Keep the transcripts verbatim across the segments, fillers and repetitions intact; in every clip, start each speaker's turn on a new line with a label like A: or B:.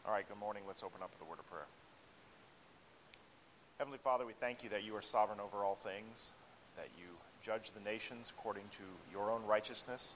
A: All right, good morning. Let's open up with a word of prayer. Heavenly Father, we thank you that you are sovereign over all things, that you judge the nations according to your own righteousness.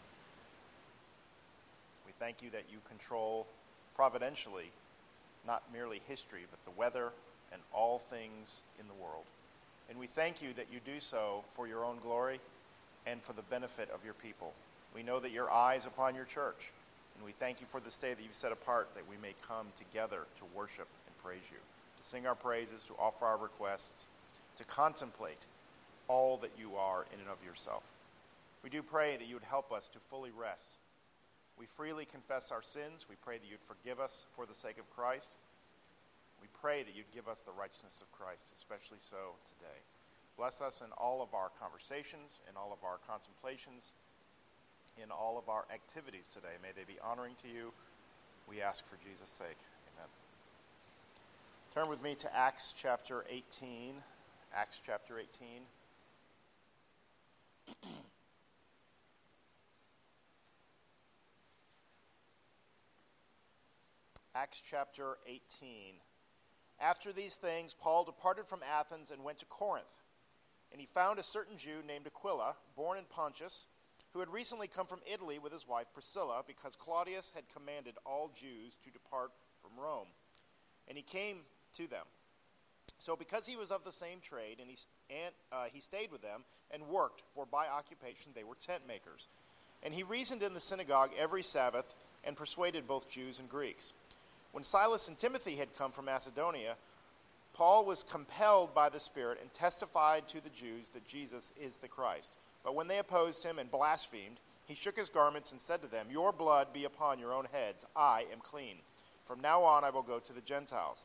A: We thank you that you control providentially, not merely history, but the weather and all things in the world. And we thank you that you do so for your own glory and for the benefit of your people. We know that your eye is upon your church, and we thank you for this day that you've set apart that we may come together to worship and praise you, to sing our praises, to offer our requests, to contemplate all that you are in and of yourself. We do pray that you would help us to fully rest. We freely confess our sins. We pray that you'd forgive us for the sake of Christ. We pray that you'd give us the righteousness of Christ, especially so today. Bless us in all of our conversations, in all of our contemplations, in all of our activities today. May they be honoring to you. We ask for Jesus' sake. Amen. Turn with me to Acts chapter eighteen. Acts chapter eighteen. Acts chapter eighteen. After these things, Paul departed from Athens and went to Corinth. And he found a certain Jew named Aquila, born in Pontus, who had recently come from Italy with his wife Priscilla, because Claudius had commanded all Jews to depart from Rome. And he came to them. So because he was of the same trade, and he, and, uh, he stayed with them and worked, for by occupation they were tent makers. And he reasoned in the synagogue every Sabbath and persuaded both Jews and Greeks. When Silas and Timothy had come from Macedonia, Paul was compelled by the Spirit and testified to the Jews that Jesus is the Christ. But when they opposed him and blasphemed, he shook his garments and said to them, "Your blood be upon your own heads. I am clean. From now on I will go to the Gentiles."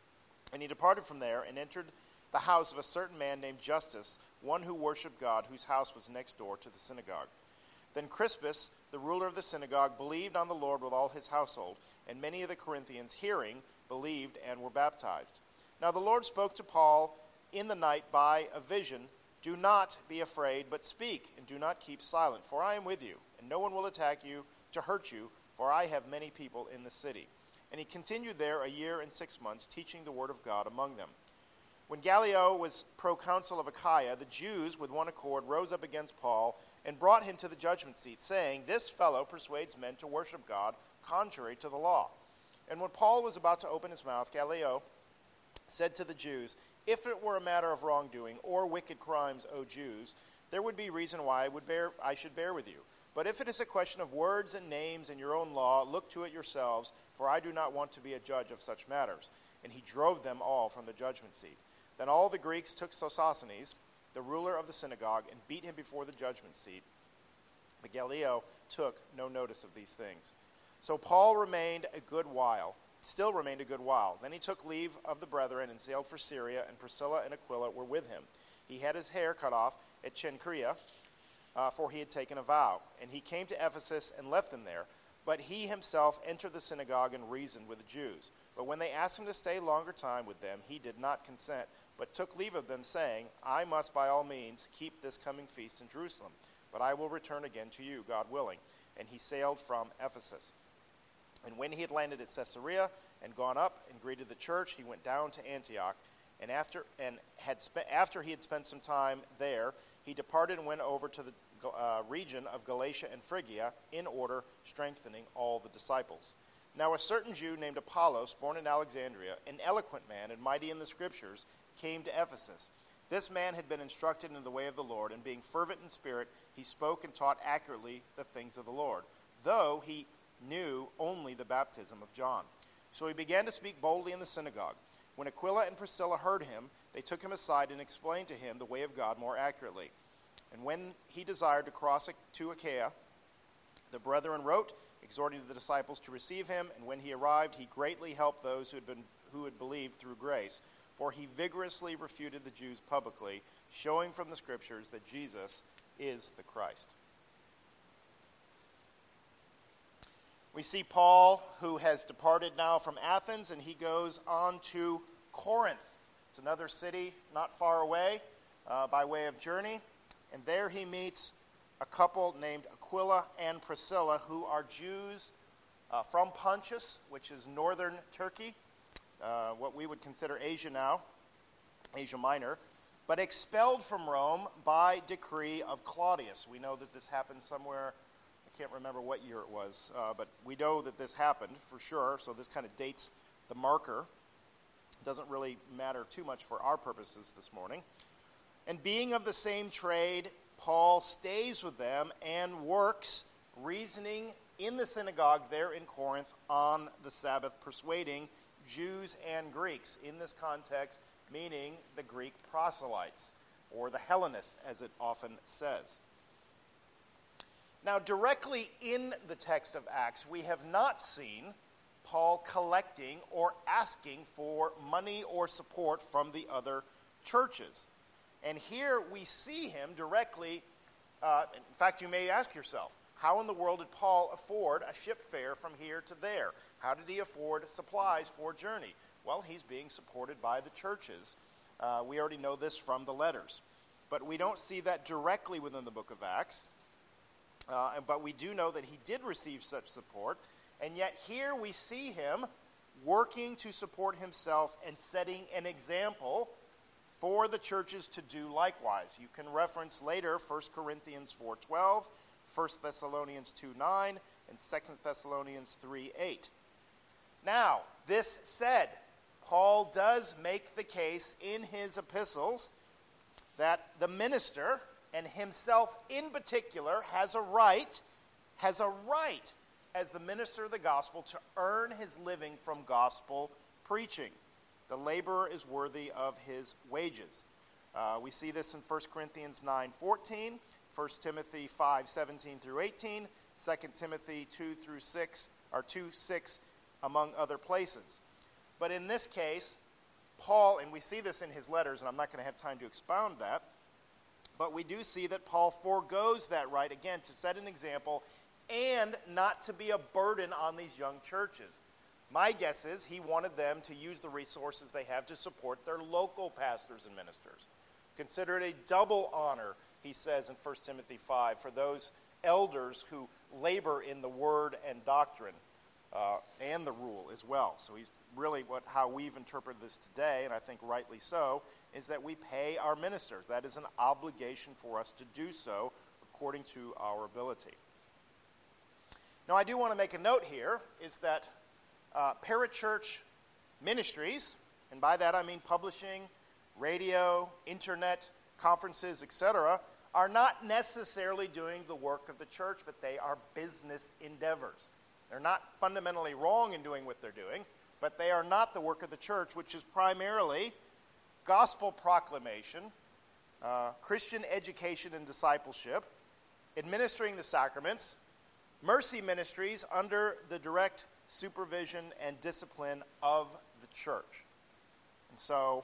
A: And he departed from there and entered the house of a certain man named Justus, one who worshipped God, whose house was next door to the synagogue. Then Crispus, the ruler of the synagogue, believed on the Lord with all his household, and many of the Corinthians, hearing, believed and were baptized. Now the Lord spoke to Paul in the night by a vision, "Do not be afraid, but speak, and do not keep silent, for I am with you, and no one will attack you to hurt you, for I have many people in the city." And he continued there a year and six months, teaching the word of God among them. When Gallio was proconsul of Achaia, the Jews with one accord rose up against Paul and brought him to the judgment seat, saying, "This fellow persuades men to worship God contrary to the law." And when Paul was about to open his mouth, Gallio said to the Jews, "If it were a matter of wrongdoing or wicked crimes, O Jews, there would be reason why I would bear I should bear with you. But if it is a question of words and names and your own law, look to it yourselves, for I do not want to be a judge of such matters." And he drove them all from the judgment seat. Then all the Greeks took Sosthenes, the ruler of the synagogue, and beat him before the judgment seat. But Gallio took no notice of these things. So Paul remained a good while, still remained a good while. Then he took leave of the brethren and sailed for Syria, and Priscilla and Aquila were with him. He had his hair cut off at Cenchrea, uh, for he had taken a vow. And he came to Ephesus and left them there. But he himself entered the synagogue and reasoned with the Jews. But when they asked him to stay longer time with them, he did not consent, but took leave of them, saying, "I must by all means keep this coming feast in Jerusalem, but I will return again to you, God willing." And he sailed from Ephesus. And when he had landed at Caesarea and gone up and greeted the church, he went down to Antioch. And after and had spe- after he had spent some time there, he departed and went over to the uh, region of Galatia and Phrygia, in order, strengthening all the disciples. Now a certain Jew named Apollos, born in Alexandria, an eloquent man and mighty in the Scriptures, came to Ephesus. This man had been instructed in the way of the Lord, and being fervent in spirit, he spoke and taught accurately the things of the Lord, though he knew only the baptism of John. So he began to speak boldly in the synagogue. When Aquila and Priscilla heard him, they took him aside and explained to him the way of God more accurately. And when he desired to cross to Achaia, the brethren wrote, exhorting the disciples to receive him, and when he arrived, he greatly helped those who had been who had believed through grace, for he vigorously refuted the Jews publicly, showing from the Scriptures that Jesus is the Christ. We see Paul, who has departed now from Athens, and he goes on to Corinth. It's another city not far away uh, by way of journey. And there he meets a couple named Aquila and Priscilla, who are Jews uh, from Pontus, which is northern Turkey, uh, what we would consider Asia now, Asia Minor, but expelled from Rome by decree of Claudius. We know that this happened somewhere, I can't remember what year it was, uh, but we know that this happened for sure, so this kind of dates the marker. Doesn't really matter too much for our purposes this morning. And being of the same trade, Paul stays with them and works, reasoning in the synagogue there in Corinth on the Sabbath, persuading Jews and Greeks. In this context, meaning the Greek proselytes, or the Hellenists, as it often says. Now, directly in the text of Acts, we have not seen Paul collecting or asking for money or support from the other churches. And here we see him directly, uh, in fact, you may ask yourself, how in the world did Paul afford a ship fare from here to there? How did he afford supplies for journey? Well, he's being supported by the churches. Uh, we already know this from the letters. But we don't see that directly within the book of Acts. Uh, but we do know that he did receive such support. And yet here we see him working to support himself and setting an example for the churches to do likewise. You can reference later First Corinthians four twelve, First Thessalonians two nine, and Second Thessalonians three eight. Now, this said, Paul does make the case in his epistles that the minister, and himself in particular, has a right, has a right as the minister of the gospel to earn his living from gospel preaching. The laborer is worthy of his wages. Uh, we see this in First Corinthians nine fourteen, First Timothy five seventeen through eighteen, Second Timothy two through six, or two six, among other places. But in this case, Paul, and we see this in his letters, and I'm not going to have time to expound that, but we do see that Paul forgoes that right, again, to set an example and not to be a burden on these young churches. My guess is he wanted them to use the resources they have to support their local pastors and ministers. Consider it a double honor, he says in First Timothy five, for those elders who labor in the word and doctrine uh, and the rule as well. So he's really what how we've interpreted this today, and I think rightly so, is that we pay our ministers. That is an obligation for us to do so according to our ability. Now, I do want to make a note here, is that uh, parachurch ministries, and by that I mean publishing, radio, internet, conferences, et cetera, are not necessarily doing the work of the church, but they are business endeavors. They're not fundamentally wrong in doing what they're doing, but they are not the work of the church, which is primarily gospel proclamation, uh, Christian education and discipleship, administering the sacraments, mercy ministries under the direct supervision and discipline of the church. And so,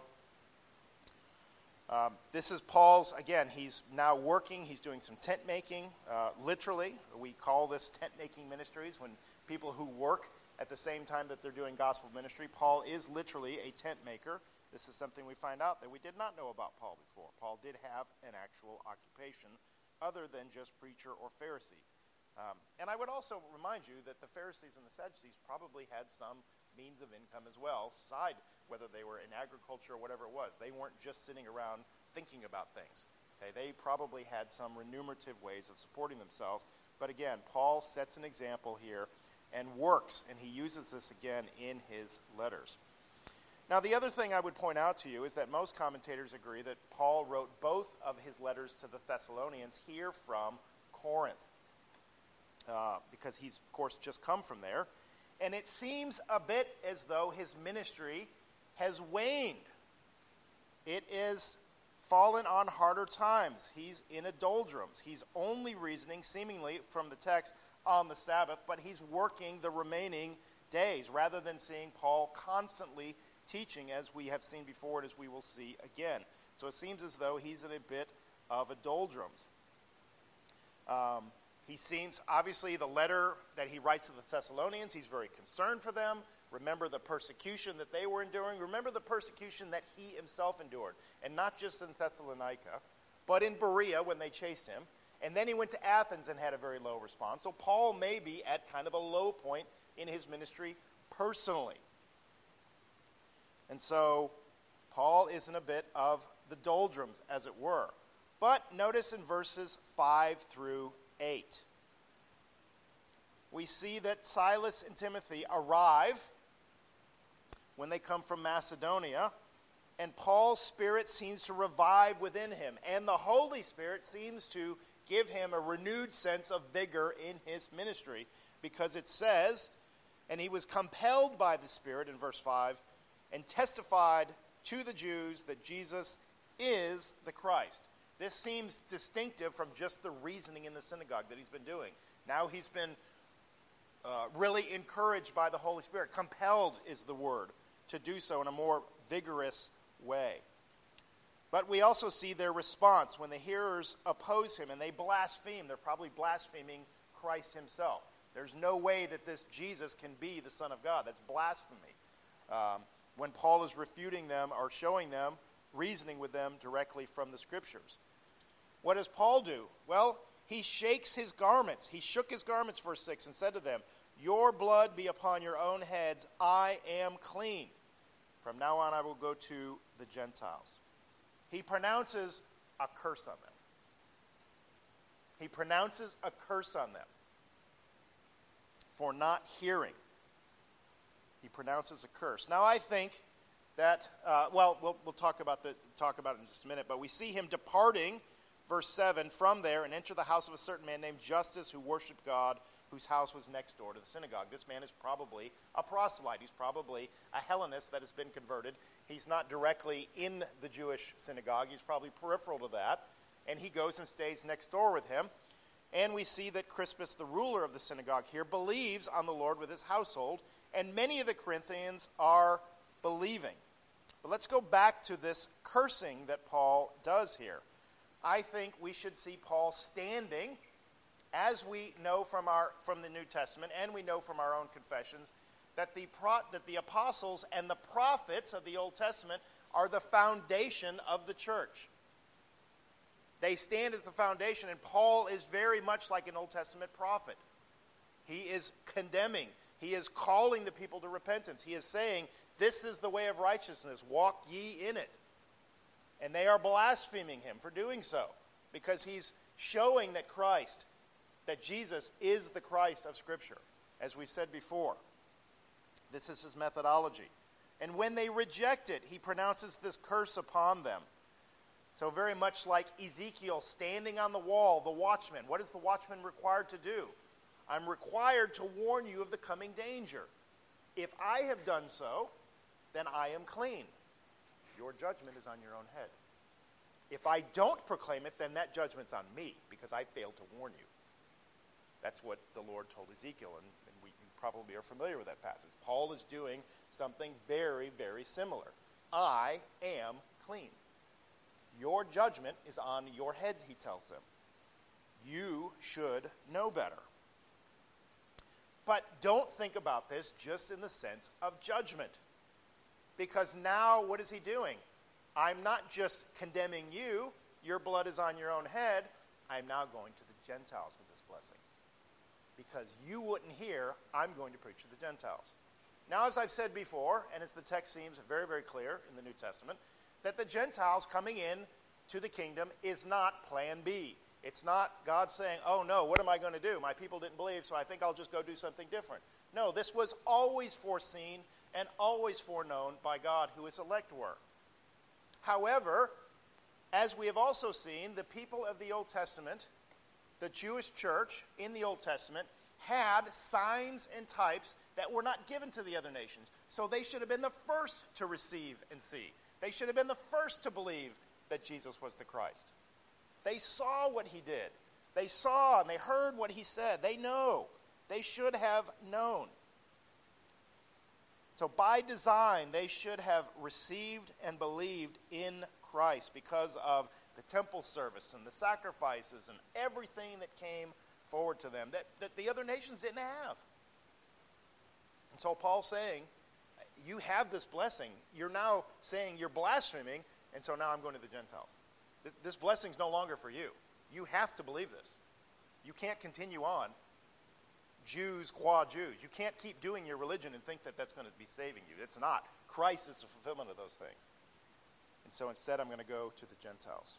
A: um, this is Paul's, again, he's now working, he's doing some tent making, uh, literally. We call this tent making ministries when people who work at the same time that they're doing gospel ministry. Paul is literally a tent maker. This is something we find out that we did not know about Paul before. Paul did have an actual occupation other than just preacher or Pharisee. Um, and I would also remind you that the Pharisees and the Sadducees probably had some means of income as well, aside whether they were in agriculture or whatever it was. They weren't just sitting around thinking about things. Okay, they probably had some remunerative ways of supporting themselves. But again, Paul sets an example here and works, and he uses this again in his letters. Now, the other thing I would point out to you is that most commentators agree that Paul wrote both of his letters to the Thessalonians here from Corinth. Uh, because he's, of course, just come from there. And it seems a bit as though his ministry has waned. It is fallen on harder times. He's in a doldrums. He's only reasoning, seemingly from the text, on the Sabbath, but he's working the remaining days, rather than seeing Paul constantly teaching, as we have seen before and as we will see again. So it seems as though he's in a bit of a doldrums. Um... He seems, obviously, the letter that he writes to the Thessalonians, he's very concerned for them. Remember the persecution that they were enduring. Remember the persecution that he himself endured. And not just in Thessalonica, but in Berea when they chased him. And then he went to Athens and had a very low response. So Paul may be at kind of a low point in his ministry personally. And so Paul is in a bit of the doldrums, as it were. But notice in verses five through eight, we see that Silas and Timothy arrive when they come from Macedonia, and Paul's spirit seems to revive within him, and the Holy Spirit seems to give him a renewed sense of vigor in his ministry, because it says, and he was compelled by the Spirit in verse five, and testified to the Jews that Jesus is the Christ. This seems distinctive from just the reasoning in the synagogue that he's been doing. Now he's been uh, really encouraged by the Holy Spirit. Compelled is the word, to do so in a more vigorous way. But we also see their response when the hearers oppose him and they blaspheme. They're probably blaspheming Christ himself. There's no way that this Jesus can be the Son of God. That's blasphemy. Um, when Paul is refuting them or showing them, reasoning with them directly from the Scriptures. What does Paul do? Well, he shakes his garments. He shook his garments, verse six, and said to them, "Your blood be upon your own heads. I am clean. From now on I will go to the Gentiles." He pronounces a curse on them. He pronounces a curse on them for not hearing. He pronounces a curse. Now I think that, uh, well, well, we'll talk about this, talk about it in just a minute, but we see him departing, verse seven, from there and enter the house of a certain man named Justus, who worshiped God, whose house was next door to the synagogue. This man is probably a proselyte. He's probably a Hellenist that has been converted. He's not directly in the Jewish synagogue. He's probably peripheral to that. And he goes and stays next door with him. And we see that Crispus, the ruler of the synagogue here, believes on the Lord with his household. And many of the Corinthians are believing. But let's go back to this cursing that Paul does here. I think we should see Paul standing, as we know from our from the New Testament, and we know from our own confessions, that the pro, that the apostles and the prophets of the Old Testament are the foundation of the church. They stand as the foundation, and Paul is very much like an Old Testament prophet. He is condemning. He is calling the people to repentance. He is saying, "This is the way of righteousness. Walk ye in it." And they are blaspheming him for doing so, because he's showing that Christ, that Jesus is the Christ of Scripture, as we've said before. This is his methodology. And when they reject it, he pronounces this curse upon them. So very much like Ezekiel standing on the wall, the watchman. What is the watchman required to do? I'm required to warn you of the coming danger. If I have done so, then I am clean. Your judgment is on your own head. If I don't proclaim it, then that judgment's on me, because I failed to warn you. That's what the Lord told Ezekiel, and, and we you probably are familiar with that passage. Paul is doing something very, very similar. I am clean. Your judgment is on your head, he tells them. You should know better. But don't think about this just in the sense of judgment. Because now, what is he doing? I'm not just condemning you. Your blood is on your own head. I'm now going to the Gentiles with this blessing. Because you wouldn't hear, I'm going to preach to the Gentiles. Now, as I've said before, and as the text seems very, very clear in the New Testament, that the Gentiles coming in to the kingdom is not plan B. It's not God saying, "Oh no, what am I going to do? My people didn't believe, so I think I'll just go do something different." No, this was always foreseen and always foreknown by God, who his elect were. However, as we have also seen, the people of the Old Testament, the Jewish church in the Old Testament, had signs and types that were not given to the other nations. So they should have been the first to receive and see. They should have been the first to believe that Jesus was the Christ. They saw what he did. They saw and they heard what he said. They know. They should have known. So by design, they should have received and believed in Christ because of the temple service and the sacrifices and everything that came forward to them that, that the other nations didn't have. And so Paul's saying, you have this blessing. You're now saying you're blaspheming, and so now I'm going to the Gentiles. This, this blessing's no longer for you. You have to believe this. You can't continue on Jews qua Jews. You can't keep doing your religion and think that that's going to be saving you. It's not. Christ is the fulfillment of those things. And so instead I'm going to go to the Gentiles.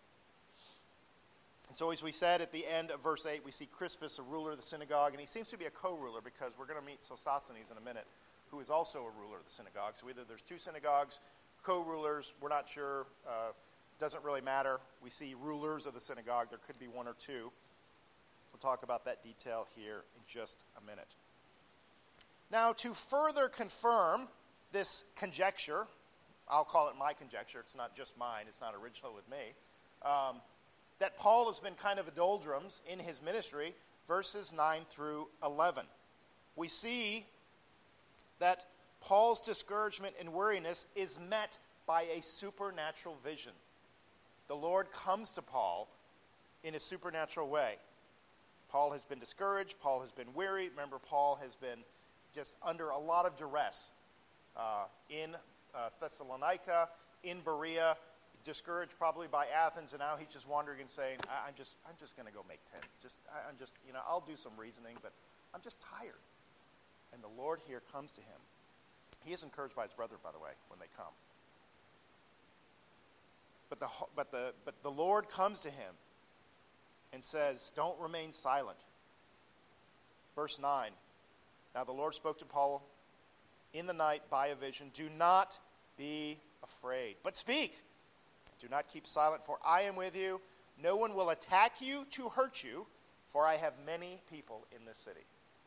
A: And so as we said at the end of verse eight, we see Crispus, a ruler of the synagogue, and he seems to be a co-ruler because we're going to meet Sosthenes in a minute, who is also a ruler of the synagogue. So either there's two synagogues, co-rulers, we're not sure, uh, doesn't really matter. We see rulers of the synagogue, there could be one or two. We'll talk about that detail here in just a minute. Now, to further confirm this conjecture, I'll call it my conjecture, it's not just mine, it's not original with me, um, that Paul has been kind of a doldrums in his ministry, verses nine through eleven. We see that Paul's discouragement and weariness is met by a supernatural vision. The Lord comes to Paul in a supernatural way. Paul has been discouraged. Paul has been weary. Remember, Paul has been just under a lot of duress uh, in uh, Thessalonica, in Berea, discouraged probably by Athens, and now he's just wandering and saying, I- I'm just, I'm just going to go make tents. Just, I- I'm just, you know, I'll do some reasoning, but I'm just tired. And the Lord here comes to him. He is encouraged by his brother, by the way, when they come. But the, but the, but the Lord comes to him and says, don't remain silent. Verse nine, now the Lord spoke to Paul in the night by a vision. Do not be afraid, but speak. Do not keep silent, for I am with you. No one will attack you to hurt you, for I have many people in this city.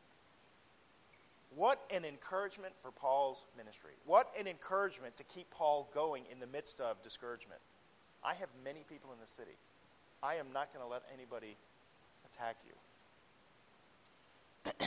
A: What an encouragement for Paul's ministry. What an encouragement to keep Paul going in the midst of discouragement. I have many people in this city. I am not going to let anybody attack you.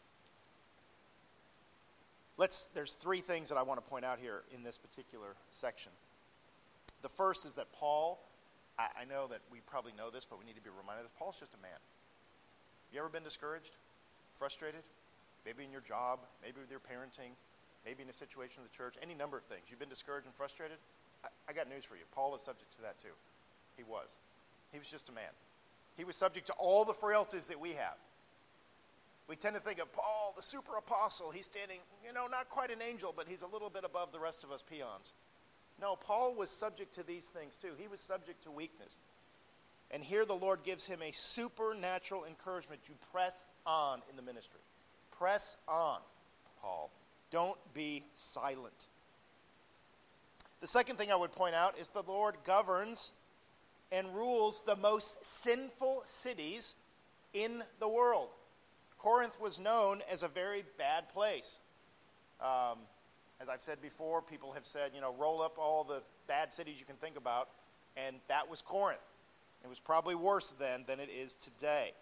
A: Let's. There's three things that I want to point out here in this particular section. The first is that Paul, I, I know that we probably know this, but we need to be reminded of this. Paul's just a man. You ever been discouraged, frustrated? Maybe in your job, maybe with your parenting, maybe in a situation in the church, any number of things. You've been discouraged and frustrated? I, I got news for you. Paul is subject to that too. He was. He was just a man. He was subject to all the frailties that we have. We tend to think of Paul, the super apostle. He's standing, you know, not quite an angel, but he's a little bit above the rest of us peons. No, Paul was subject to these things too. He was subject to weakness. And here the Lord gives him a supernatural encouragement to press on in the ministry. Press on, Paul. Don't be silent. The second thing I would point out is the Lord governs and rules the most sinful cities in the world. Corinth was known as a very bad place. Um, as I've said before, people have said, you know, roll up all the bad cities you can think about, and that was Corinth. It was probably worse then than it is today.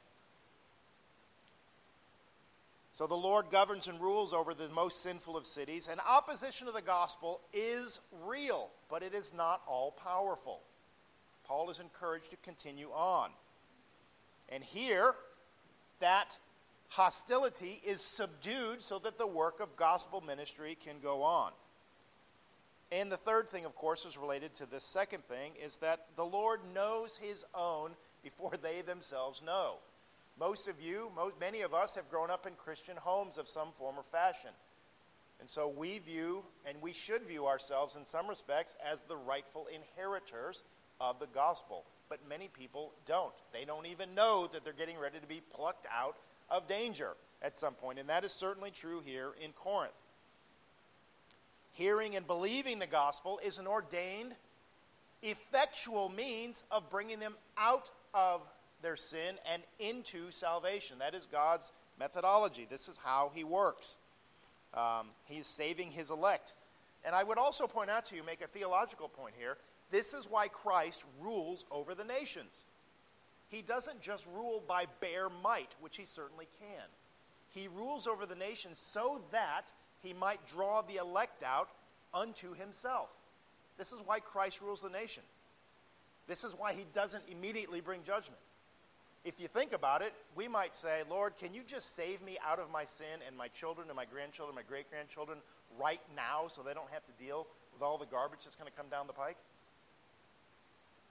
A: So the Lord governs and rules over the most sinful of cities, and opposition to the gospel is real, but it is not all powerful. Paul is encouraged to continue on. And here, that hostility is subdued so that the work of gospel ministry can go on. And the third thing, of course, is related to this second thing, is that the Lord knows his own before they themselves know. Most of you, most, many of us have grown up in Christian homes of some form or fashion. And so we view, and we should view ourselves in some respects as the rightful inheritors of the gospel. But many people don't. They don't even know that they're getting ready to be plucked out of danger at some point. And that is certainly true here in Corinth. Hearing and believing the gospel is an ordained, effectual means of bringing them out of their sin and into salvation. That is God's methodology. This is how he works. Um, he is saving his elect. And I would also point out to you, make a theological point here, this is why Christ rules over the nations. He doesn't just rule by bare might, which he certainly can. He rules over the nations so that he might draw the elect out unto himself. This is why Christ rules the nation. This is why he doesn't immediately bring judgment. If you think about it, we might say, Lord, can you just save me out of my sin and my children and my grandchildren, my great-grandchildren right now so they don't have to deal with all the garbage that's going to come down the pike?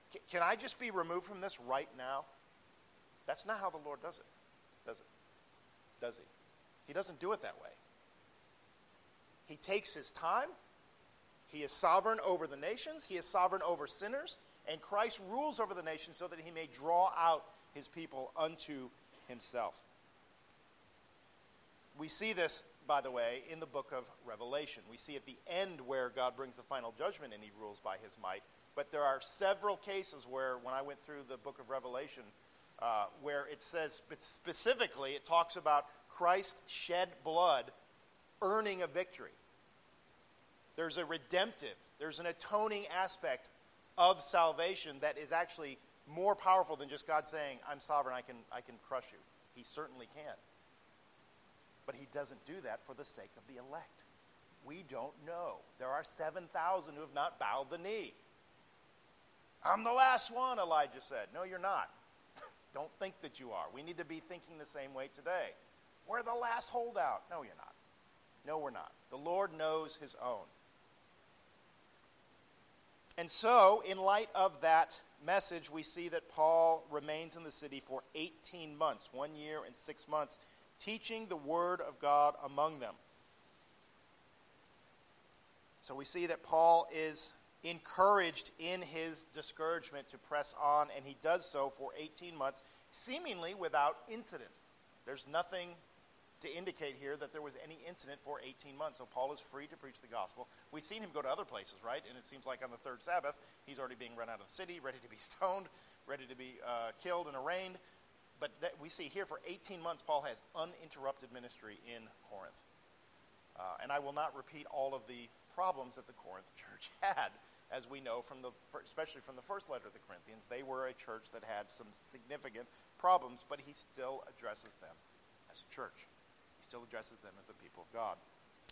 A: C- can I just be removed from this right now? That's not how the Lord does it, does it? Does he? He doesn't do it that way. He takes his time. He is sovereign over the nations. He is sovereign over sinners. And Christ rules over the nations so that he may draw out his people unto himself. We see this, by the way, in the book of Revelation. We see at the end where God brings the final judgment and he rules by his might. But there are several cases where, when I went through the book of Revelation, uh, where it says specifically, it talks about Christ shed blood earning a victory. There's a redemptive, there's an atoning aspect of salvation that is actually more powerful than just God saying, I'm sovereign, I can, I can crush you. He certainly can. But he doesn't do that for the sake of the elect. We don't know. There are seven thousand who have not bowed the knee. I'm the last one, Elijah said. No, you're not. Don't think that you are. We need to be thinking the same way today. We're the last holdout. No, you're not. No, we're not. The Lord knows his own. And so, in light of that message, we see that Paul remains in the city for eighteen months, one year and six months, teaching the word of God among them. So we see that Paul is encouraged in his discouragement to press on, and he does so for eighteen months, seemingly without incident. There's nothing to indicate here that there was any incident for eighteen months. So Paul is free to preach the gospel. We've seen him go to other places, right? And it seems like on the third Sabbath, he's already being run out of the city, ready to be stoned, ready to be uh, killed and arraigned. But that we see here for eighteen months, Paul has uninterrupted ministry in Corinth. Uh, and I will not repeat all of the problems that the Corinth church had, as we know from the, especially from the first letter of the Corinthians. They were a church that had some significant problems, but he still addresses them as a church. He still addresses them as the people of God.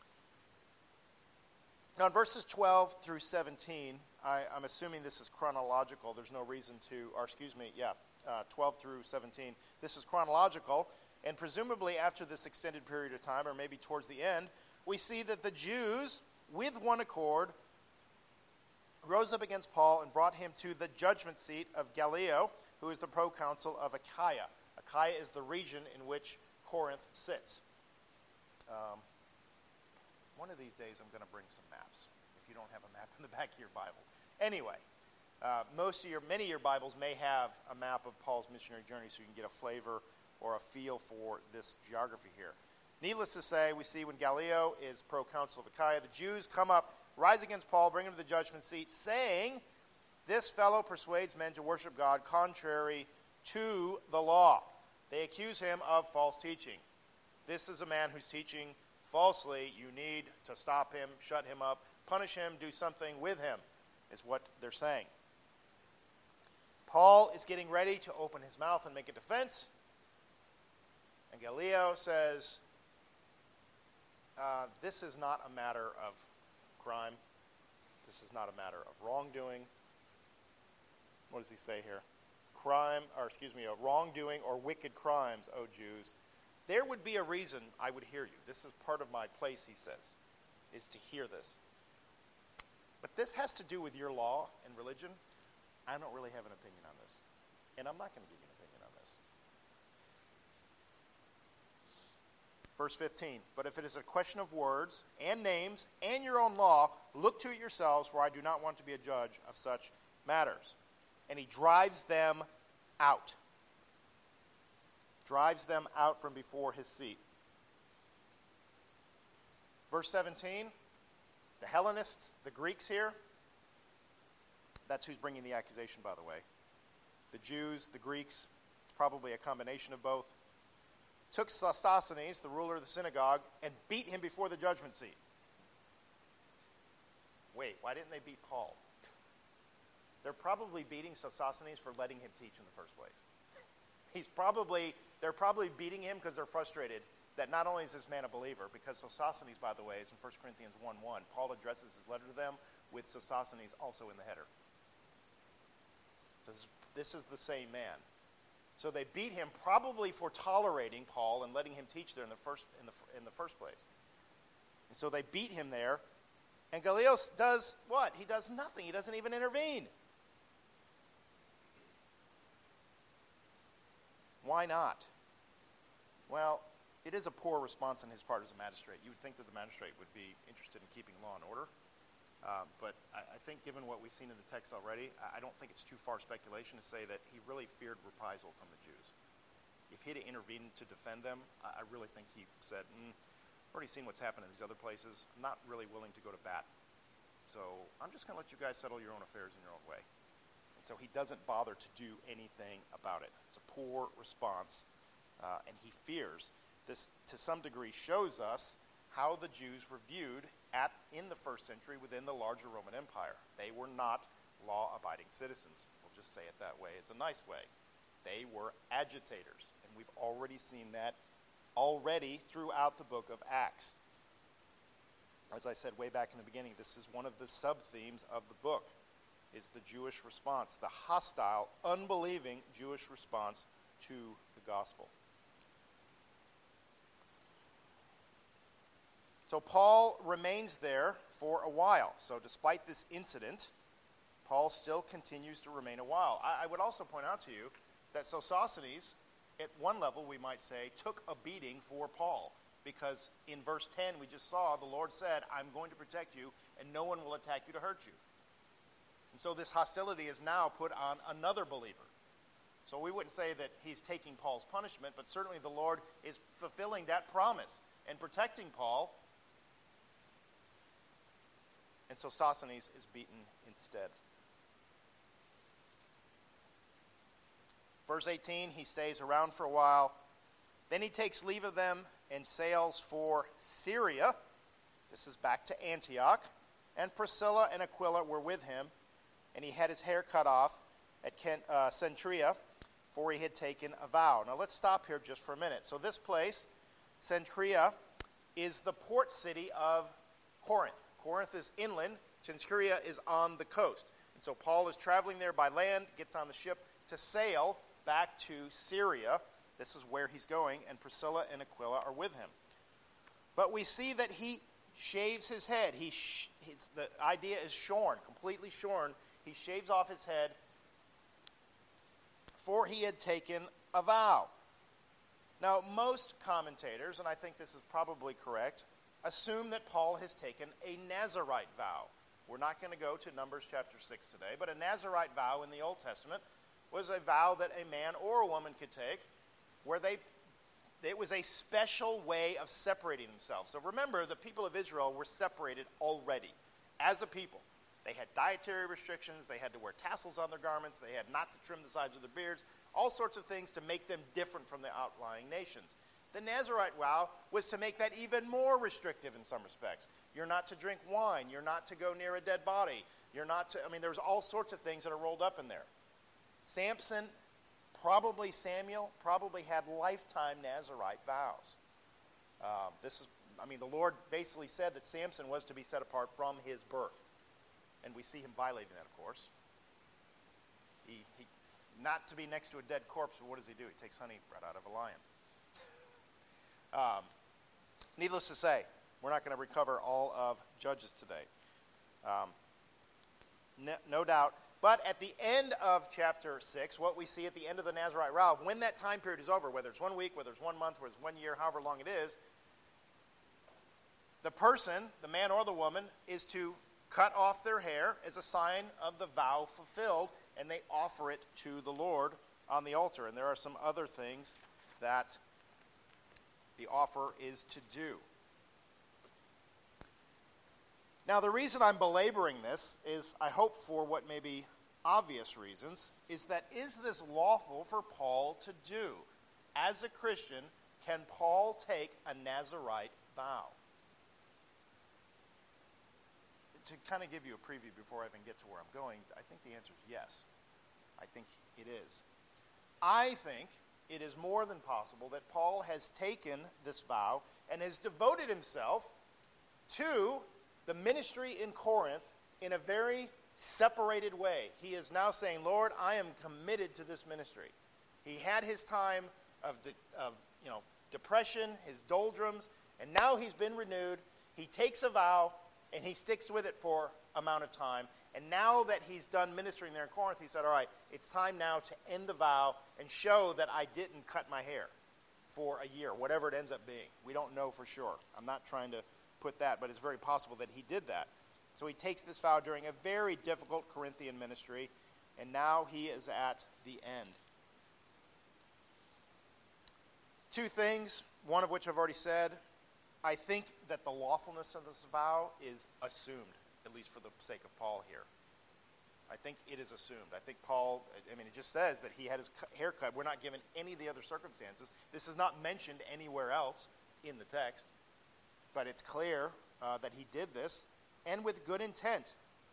A: Now, in verses twelve through seventeen, I, I'm assuming this is chronological. There's no reason to, or excuse me, yeah, uh, twelve through seventeen. This is chronological, and presumably after this extended period of time, or maybe towards the end, we see that the Jews, with one accord, rose up against Paul and brought him to the judgment seat of Gallio, who is the proconsul of Achaia. Achaia is the region in which Corinth sits. Um, one of these days I'm going to bring some maps, if you don't have a map in the back of your Bible. Anyway, uh, most of your, many of your Bibles may have a map of Paul's missionary journey, so you can get a flavor or a feel for this geography here. Needless to say, we see when Gallio is proconsul of Achaia, the Jews come up, rise against Paul, bring him to the judgment seat, saying, this fellow persuades men to worship God contrary to the law. They accuse him of false teaching. This is a man who's teaching falsely. You need to stop him, shut him up, punish him, do something with him, is what they're saying. Paul is getting ready to open his mouth and make a defense. And Gallio says, uh, this is not a matter of crime. This is not a matter of wrongdoing. What does he say here? Crime, or excuse me, a wrongdoing or wicked crimes, O Jews. There would be a reason I would hear you. This is part of my place, he says, is to hear this. But this has to do with your law and religion. I don't really have an opinion on this. And I'm not going to give you an opinion on this. Verse fifteen, but if it is a question of words and names and your own law, look to it yourselves, for I do not want to be a judge of such matters. And he drives them out. Drives them out from before his seat. Verse seventeen, the Hellenists, the Greeks here, that's who's bringing the accusation, by the way. The Jews, the Greeks, it's probably a combination of both, took Sosthenes, the ruler of the synagogue, and beat him before the judgment seat. Wait, why didn't they beat Paul? They're probably beating Sosthenes for letting him teach in the first place. He's probably, they're probably beating him because they're frustrated that not only is this man a believer, because Sosthenes, by the way, is in First Corinthians one one. Paul addresses his letter to them with Sosthenes also in the header. So this, this is the same man. So they beat him probably for tolerating Paul and letting him teach there in the first, in the, in the first place. And so they beat him there. And Gallio does what? He does nothing. He doesn't even intervene. Why not? Well, it is a poor response on his part as a magistrate. You would think that the magistrate would be interested in keeping law and order. Uh, but I, I think given what we've seen in the text already, I, I don't think it's too far speculation to say that he really feared reprisal from the Jews. If he'd intervened to defend them, I, I really think he said, mm, I've already seen what's happened in these other places. I'm not really willing to go to bat. So I'm just going to let you guys settle your own affairs in your own way. And so he doesn't bother to do anything about it. It's a poor response, uh, and he fears. This, to some degree, shows us how the Jews were viewed at, in the first century within the larger Roman Empire. They were not law-abiding citizens. We'll just say it that way. It's a nice way. They were agitators, and we've already seen that already throughout the book of Acts. As I said way back in the beginning, this is one of the sub-themes of the book, is the Jewish response, the hostile, unbelieving Jewish response to the gospel. So Paul remains there for a while. So despite this incident, Paul still continues to remain a while. I, I would also point out to you that Sosthenes, at one level we might say, took a beating for Paul. Because in verse ten we just saw, the Lord said, I'm going to protect you and no one will attack you to hurt you. And so this hostility is now put on another believer. So we wouldn't say that he's taking Paul's punishment, but certainly the Lord is fulfilling that promise and protecting Paul. And so Sosthenes is beaten instead. Verse eighteen, he stays around for a while. Then he takes leave of them and sails for Syria. This is back to Antioch. And Priscilla and Aquila were with him, and he had his hair cut off at Ken, uh, Cenchrea, for he had taken a vow. Now let's stop here just for a minute. So this place, Cenchrea, is the port city of Corinth. Corinth is inland. Cenchrea is on the coast. And so Paul is traveling there by land, gets on the ship to sail back to Syria. This is where he's going, and Priscilla and Aquila are with him. But we see that he shaves his head. He sh- his, the idea is shorn, completely shorn. He shaves off his head, for he had taken a vow. Now, most commentators, and I think this is probably correct, assume that Paul has taken a Nazirite vow. We're not going to go to Numbers chapter six today, but a Nazirite vow in the Old Testament was a vow that a man or a woman could take where they, it was a special way of separating themselves. So remember, the people of Israel were separated already as a people. They had dietary restrictions, they had to wear tassels on their garments, they had not to trim the sides of their beards, all sorts of things to make them different from the outlying nations. The Nazirite vow was to make that even more restrictive in some respects. You're not to drink wine, you're not to go near a dead body, you're not to, I mean, there's all sorts of things that are rolled up in there. Samson, probably Samuel, probably had lifetime Nazirite vows. Um, this is, I mean, the Lord basically said that Samson was to be set apart from his birth. And we see him violating that, of course. He, he, not to be next to a dead corpse, but what does he do? He takes honey right out of a lion. um, needless to say, we're not going to recover all of Judges today. Um, no, no doubt. But at the end of chapter six, what we see at the end of the Nazirite vow, when that time period is over, whether it's one week, whether it's one month, whether it's one year, however long it is, the person, the man or the woman, is to cut off their hair as a sign of the vow fulfilled, and they offer it to the Lord on the altar. And there are some other things that the offer is to do. Now, the reason I'm belaboring this is, I hope for what may be obvious reasons, is that is this lawful for Paul to do? As a Christian, can Paul take a Nazirite vow? To kind of give you a preview before I even get to where I'm going, I think the answer is yes. I think it is. I think it is more than possible that Paul has taken this vow and has devoted himself to the ministry in Corinth in a very separated way. He is now saying, Lord, I am committed to this ministry. He had his time of, de- of you know, depression, his doldrums, and now he's been renewed. He takes a vow, And he sticks with it for amount of time. And now that he's done ministering there in Corinth, he said, all right, it's time now to end the vow and show that I didn't cut my hair for a year, whatever it ends up being. We don't know for sure. I'm not trying to put that, but it's very possible that he did that. So he takes this vow during a very difficult Corinthian ministry, and now he is at the end. Two things, one of which I've already said. I think that the lawfulness of this vow is assumed, at least for the sake of Paul here. I think it is assumed. I think Paul, I mean, it just says that he had his hair cut. We're not given any of the other circumstances. This is not mentioned anywhere else in the text, but it's clear uh, that he did this, and with good intent.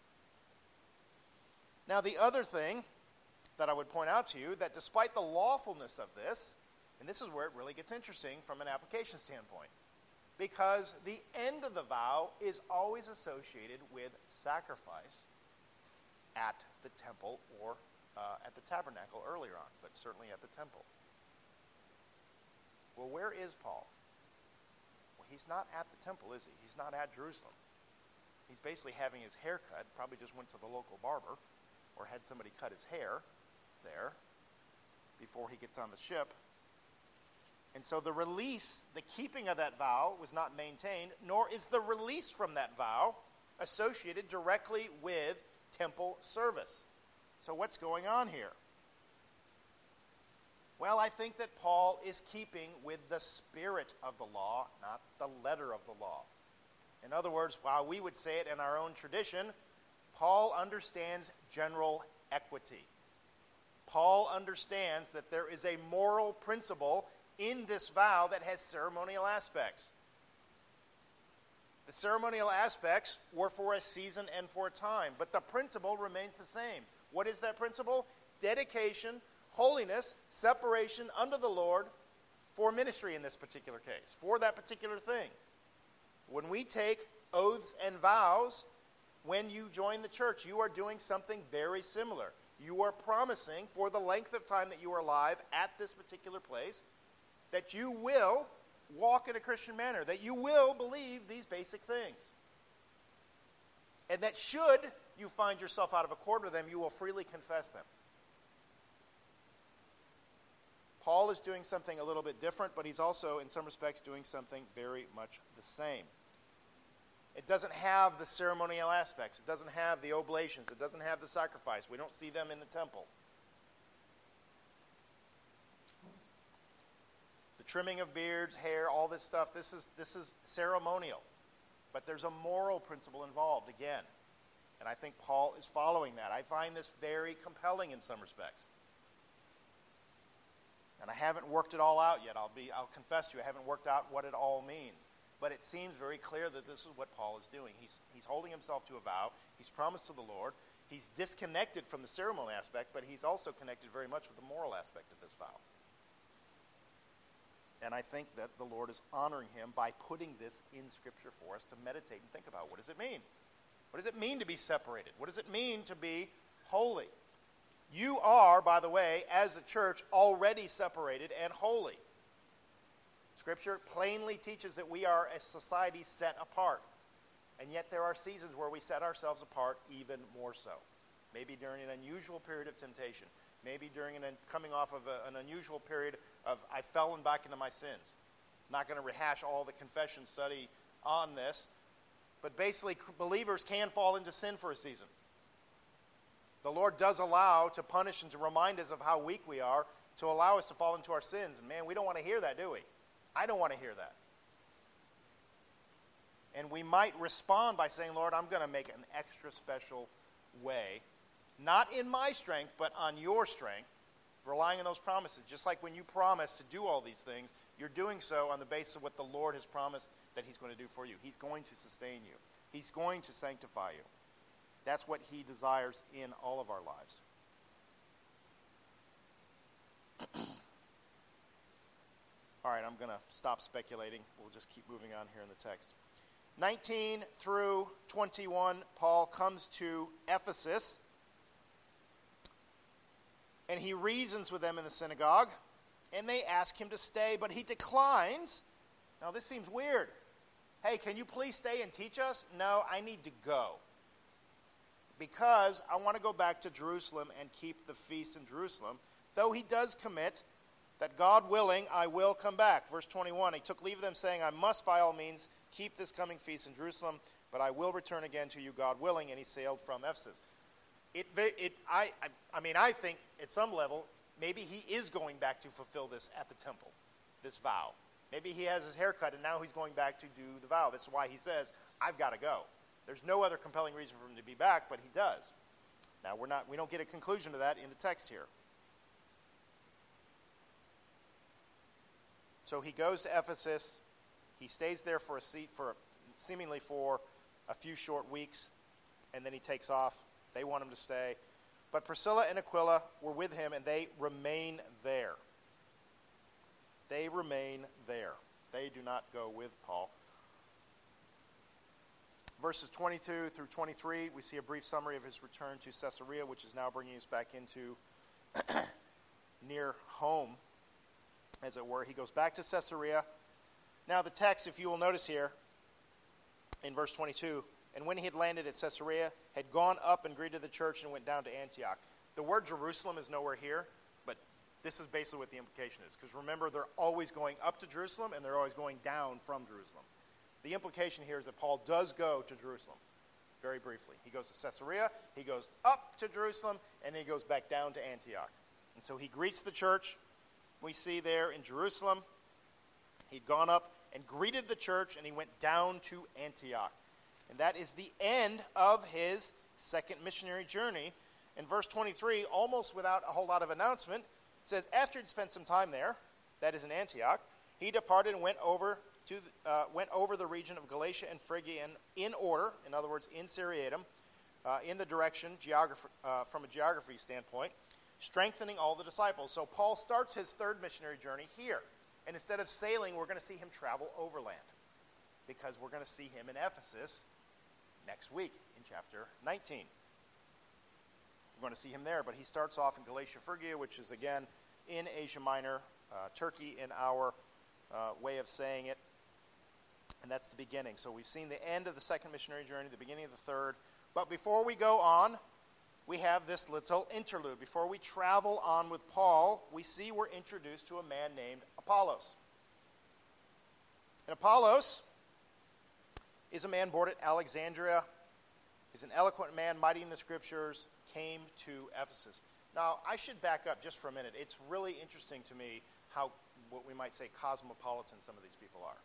A: Now, the other thing that I would point out to you, that despite the lawfulness of this, and this is where it really gets interesting from an application standpoint, because the end of the vow is always associated with sacrifice at the temple or uh, at the tabernacle earlier on, but certainly at the temple. Well, where is Paul? Well, he's not at the temple, is he? He's not at Jerusalem. He's basically having his hair cut, probably just went to the local barber or had somebody cut his hair there before he gets on the ship. And so the release, the keeping of that vow was not maintained, nor is the release from that vow associated directly with temple service. So what's going on here? Well, I think that Paul is keeping with the spirit of the law, not the letter of the law. In other words, while we would say it in our own tradition, Paul understands general equity. Paul understands that there is a moral principle in this vow that has ceremonial aspects. The ceremonial aspects were for a season and for a time, but the principle remains the same. What is that principle? Dedication, holiness, separation unto the Lord for ministry in this particular case, for that particular thing. When we take oaths and vows, when you join the church, you are doing something very similar. You are promising for the length of time that you are alive at this particular place that you will walk in a Christian manner, that you will believe these basic things. And that should you find yourself out of accord with them, you will freely confess them. Paul is doing something a little bit different, but he's also, in some respects, doing something very much the same. It doesn't have the ceremonial aspects. It doesn't have the oblations. It doesn't have the sacrifice. We don't see them in the temple. The trimming of beards, hair, all this stuff, this is, this is ceremonial. But there's a moral principle involved, again. And I think Paul is following that. I find this very compelling in some respects. And I haven't worked it all out yet. I'll be, I'll confess to you, I haven't worked out what it all means. But it seems very clear that this is what Paul is doing. He's, he's holding himself to a vow. He's promised to the Lord. He's disconnected from the ceremonial aspect, but he's also connected very much with the moral aspect of this vow. And I think that the Lord is honoring him by putting this in Scripture for us to meditate and think about. What does it mean? What does it mean to be separated? What does it mean to be holy? You are, by the way, as a church, already separated and holy. Scripture plainly teaches that we are a society set apart. And yet there are seasons where we set ourselves apart even more so. Maybe during an unusual period of temptation. Maybe during an coming off of a, an unusual period of I've fallen back into my sins. I'm not going to rehash all the confession study on this. But basically, believers can fall into sin for a season. The Lord does allow to punish and to remind us of how weak we are, to allow us to fall into our sins. And man, we don't want to hear that, do we? I don't want to hear that. And we might respond by saying, Lord, I'm going to make an extra special way, not in my strength, but on your strength, relying on those promises. Just like when you promise to do all these things, you're doing so on the basis of what the Lord has promised that he's going to do for you. He's going to sustain you. He's going to sanctify you. That's what he desires in all of our lives. All right, I'm going to stop speculating. We'll just keep moving on here in the text. nineteen through twenty-one, Paul comes to Ephesus, and he reasons with them in the synagogue, and they ask him to stay, but he declines. Now, this seems weird. hey, can you please stay and teach us? No, I need to go. Because I want to go back to Jerusalem and keep the feast in Jerusalem. Though he does commit that God willing, I will come back. Verse twenty-one, he took leave of them, saying, I must by all means keep this coming feast in Jerusalem, but I will return again to you, God willing. And he sailed from Ephesus. It, it, I, I, I mean, I think at some level, maybe he is going back to fulfill this at the temple, this vow. Maybe he has his hair cut and now he's going back to do the vow. That's why he says, I've got to go. There's no other compelling reason for him to be back, but he does. Now, we're not, we don't get a conclusion to that in the text here. So he goes to Ephesus. He stays there for a seat for seemingly for a few short weeks, and then he takes off. They want him to stay. But Priscilla and Aquila were with him, and they remain there. They remain there. They do not go with Paul. Verses twenty-two through twenty-three, we see a brief summary of his return to Caesarea, which is now bringing us back into near home, as it were. He goes back to Caesarea. Now the text, if you will notice here, in verse twenty-two, and when he had landed at Caesarea, had gone up and greeted the church and went down to Antioch. The word Jerusalem is nowhere here, but this is basically what the implication is. Because remember, they're always going up to Jerusalem, and they're always going down from Jerusalem. The implication here is that Paul does go to Jerusalem, very briefly. He goes to Caesarea, he goes up to Jerusalem, and then he goes back down to Antioch. And so he greets the church. We see there in Jerusalem, he'd gone up and greeted the church, and he went down to Antioch. And that is the end of his second missionary journey. In verse twenty-three, almost without a whole lot of announcement, it says, after he'd spent some time there, that is in Antioch, he departed and went over to the, uh, went over the region of Galatia and Phrygia in, in order, in other words, in Syriatum, uh, in the direction, geography, uh, from a geography standpoint, strengthening all the disciples. So Paul starts his third missionary journey here. And instead of sailing, we're going to see him travel overland, because we're going to see him in Ephesus next week in chapter nineteen. We're going to see him there, but he starts off in Galatia, Phrygia, which is, again, in Asia Minor, uh, Turkey in our uh, way of saying it. And that's the beginning. So we've seen the end of the second missionary journey, the beginning of the third. But before we go on, we have this little interlude. Before we travel on with Paul, we see we're introduced to a man named Apollos. And Apollos is a man born at Alexandria. He's an eloquent man, mighty in the scriptures, came to Ephesus. Now, I should back up just for a minute. It's really interesting to me how, what we might say, cosmopolitan some of these people are.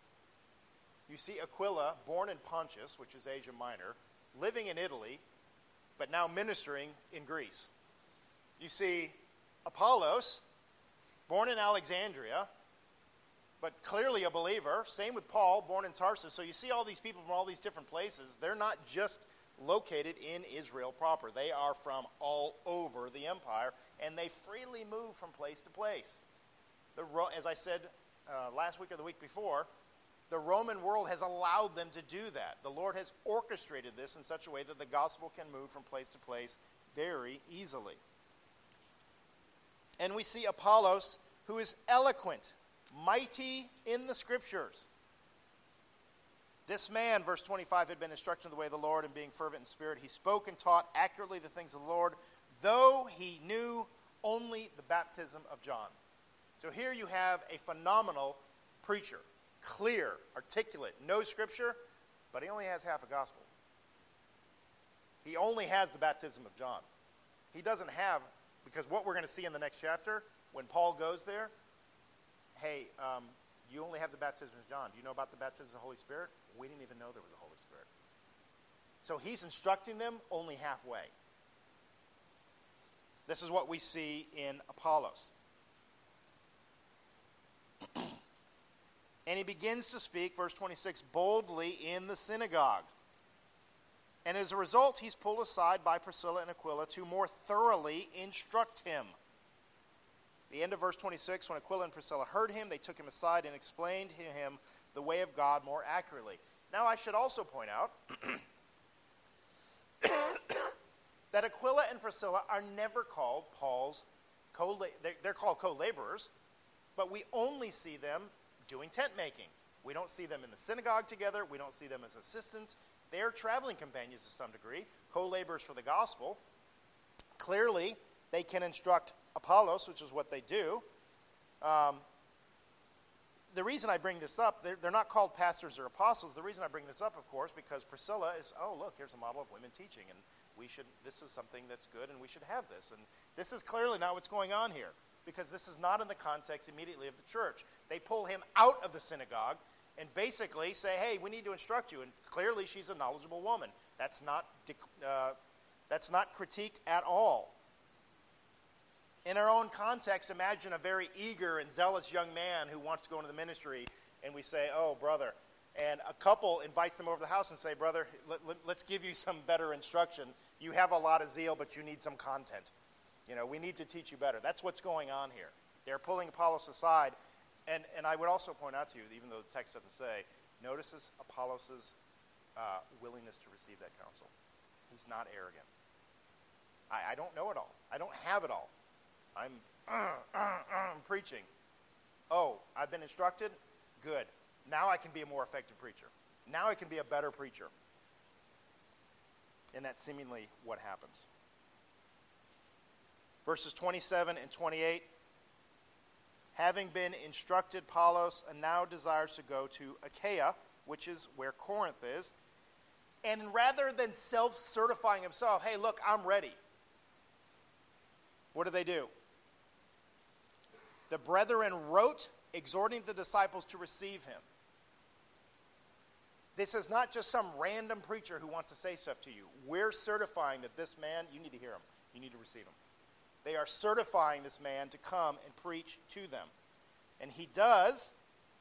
A: You see Aquila, born in Pontus, which is Asia Minor, living in Italy, but now ministering in Greece. You see Apollos, born in Alexandria, but clearly a believer. Same with Paul, born in Tarsus. So you see all these people from all these different places. They're not just located in Israel proper. They are from all over the empire, and they freely move from place to place. The, as I said uh, last week or the week before, the Roman world has allowed them to do that. The Lord has orchestrated this in such a way that the gospel can move from place to place very easily. And we see Apollos, who is eloquent, mighty in the scriptures. This man, verse twenty-five, had been instructed in the way of the Lord, and being fervent in spirit, he spoke and taught accurately the things of the Lord, though he knew only the baptism of John. So here you have a phenomenal preacher. Clear, articulate, knows scripture, but he only has half a gospel. He only has the baptism of John. He doesn't have, because what we're going to see in the next chapter, when Paul goes there, hey, um, you only have the baptism of John. Do you know about the baptism of the Holy Spirit? We didn't even know there was a Holy Spirit. So he's instructing them only halfway. This is what we see in Apollos. And he begins to speak, verse twenty-six, boldly in the synagogue. And as a result, he's pulled aside by Priscilla and Aquila to more thoroughly instruct him. The end of verse twenty-six, when Aquila and Priscilla heard him, they took him aside and explained to him the way of God more accurately. Now, I should also point out that Aquila and Priscilla are never called Paul's co they're called co-laborers, but we only see them doing tent making. We don't see them in the synagogue together. We don't see them as assistants. They're traveling companions to some degree, co-laborers for the gospel. Clearly, they can instruct Apollos, which is what they do. Um, the reason I bring this up, they're, they're not called pastors or apostles. The reason I bring this up, of course, because Priscilla is, oh, look, here's a model of women teaching, and we should. This is something that's good, and we should have this. And this is clearly not what's going on here, because this is not in the context immediately of the church. They pull him out of the synagogue and basically say, hey, we need to instruct you. And clearly she's a knowledgeable woman. That's not, uh, that's not critiqued at all. In our own context, imagine a very eager and zealous young man who wants to go into the ministry, and we say, oh, brother. And a couple invites them over to the house and say, brother, let, let, let's give you some better instruction. You have a lot of zeal, but you need some content. You know, we need to teach you better. That's what's going on here. They're pulling Apollos aside. And, and I would also point out to you, even though the text doesn't say, notices Apollos' uh, willingness to receive that counsel. He's not arrogant. I, I don't know it all. I don't have it all. I'm, uh, uh, uh, I'm preaching. Oh, I've been instructed? Good. Now I can be a more effective preacher. Now I can be a better preacher. And that's seemingly what happens. Verses twenty-seven and twenty-eight. Having been instructed, Apollos now desires to go to Achaia, which is where Corinth is. And rather than self-certifying himself, hey, look, I'm ready. What do they do? The brethren wrote, exhorting the disciples to receive him. This is not just some random preacher who wants to say stuff to you. We're certifying that this man, you need to hear him. You need to receive him. They are certifying this man to come and preach to them. And he does,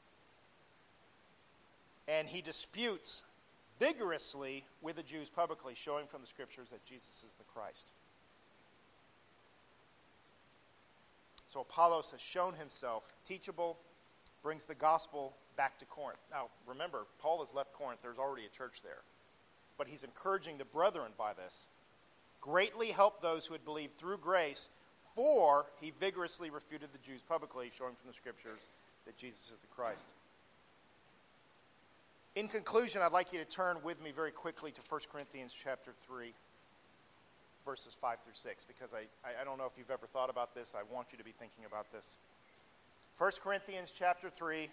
A: and he disputes vigorously with the Jews publicly, showing from the scriptures that Jesus is the Christ. So Apollos has shown himself teachable, brings the gospel back to Corinth. Now, remember, Paul has left Corinth. There's already a church there. But he's encouraging the brethren by this. Greatly helped those who had believed through grace, for he vigorously refuted the Jews publicly, showing from the scriptures that Jesus is the Christ. In conclusion, I'd like you to turn with me very quickly to First Corinthians chapter three, verses five through six, because I, I don't know if you've ever thought about this. I want you to be thinking about this. First Corinthians chapter three.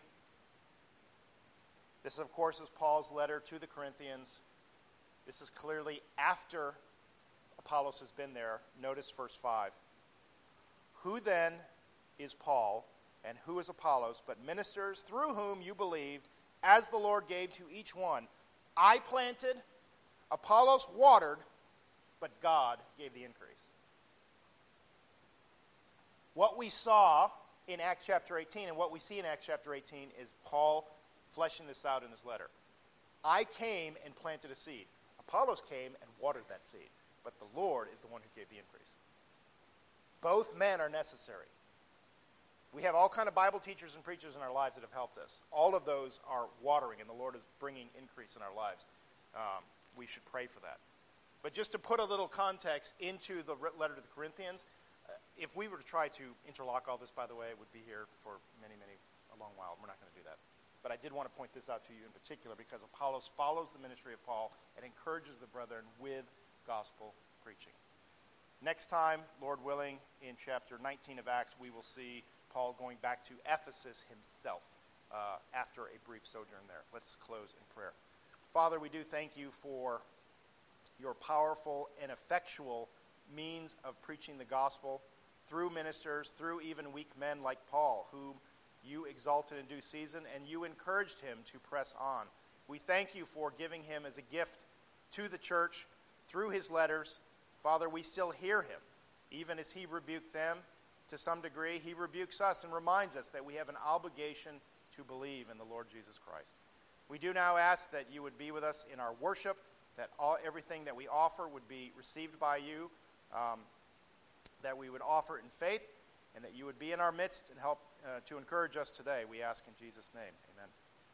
A: This, of course, is Paul's letter to the Corinthians. This is clearly after Apollos has been there. Notice verse five. Who then is Paul, and who is Apollos, but ministers through whom you believed, as the Lord gave to each one? I planted, Apollos watered, but God gave the increase. What we saw in Acts chapter eighteen, and what we see in Acts chapter eighteen, is Paul fleshing this out in his letter. I came and planted a seed. Apollos came and watered that seed. But the Lord is the one who gave the increase. Both men are necessary. We have all kind of Bible teachers and preachers in our lives that have helped us. All of those are watering, and the Lord is bringing increase in our lives. Um, we should pray for that. But just to put a little context into the letter to the Corinthians, uh, if we were to try to interlock all this, by the way, it would be here for many, many, a long while. We're not going to do that. But I did want to point this out to you in particular because Apollos follows the ministry of Paul and encourages the brethren with gospel preaching. Next time, Lord willing, in chapter nineteen of Acts, we will see Paul going back to Ephesus himself uh, after a brief sojourn there. Let's close in prayer. Father, we do thank you for your powerful and effectual means of preaching the gospel through ministers, through even weak men like Paul, whom you exalted in due season, and you encouraged him to press on. We thank you for giving him as a gift to the church through his letters. Father, we still hear him. Even as he rebuked them to some degree, he rebukes us and reminds us that we have an obligation to believe in the Lord Jesus Christ. We do now ask that you would be with us in our worship, that all, everything that we offer would be received by you, um, that we would offer it in faith, and that you would be in our midst and help uh, to encourage us today. We ask in Jesus' name. Amen.